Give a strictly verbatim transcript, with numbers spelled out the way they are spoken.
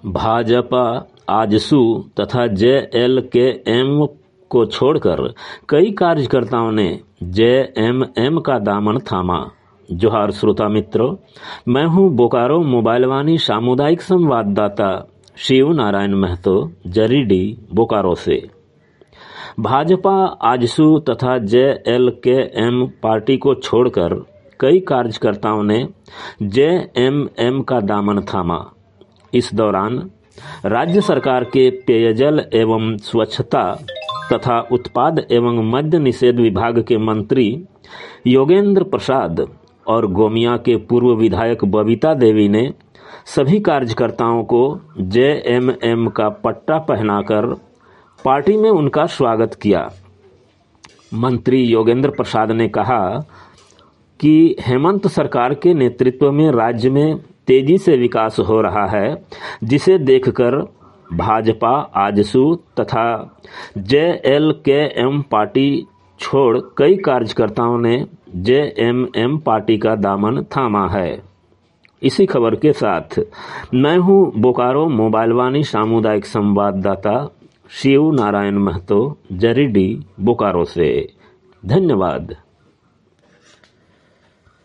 भाजपा आजसू तथा J L K M को छोड़कर कई कार्यकर्ताओं ने जे एम एम का दामन थामा। जोहार श्रोता मित्रों, मैं हूं बोकारो मोबाइल वाणी सामुदायिक संवाददाता शिव नारायण महतो जरीडी बोकारो से। भाजपा आजसू तथा J L K M party को छोड़कर कई कार्यकर्ताओं ने जे एम एम का दामन थामा। इस दौरान राज्य सरकार के पेयजल एवं स्वच्छता तथा उत्पाद एवं मद्य निषेध विभाग के मंत्री योगेंद्र प्रसाद और गोमिया के पूर्व विधायक बबीता देवी ने सभी कार्यकर्ताओं को जे एम एम का पट्टा पहनाकर पार्टी में उनका स्वागत किया। मंत्री योगेंद्र प्रसाद ने कहा कि हेमंत सरकार के नेतृत्व में राज्य में तेजी से विकास हो रहा है, जिसे देखकर भाजपा आजसू तथा J L K M party छोड़ कई कार्यकर्ताओं ने जे एम एम पार्टी का दामन थामा है। इसी खबर के साथ मैं हूं बोकारो मोबाइल वाणी सामुदायिक संवाददाता शिव नारायण महतो जरीडी बोकारो से। धन्यवाद।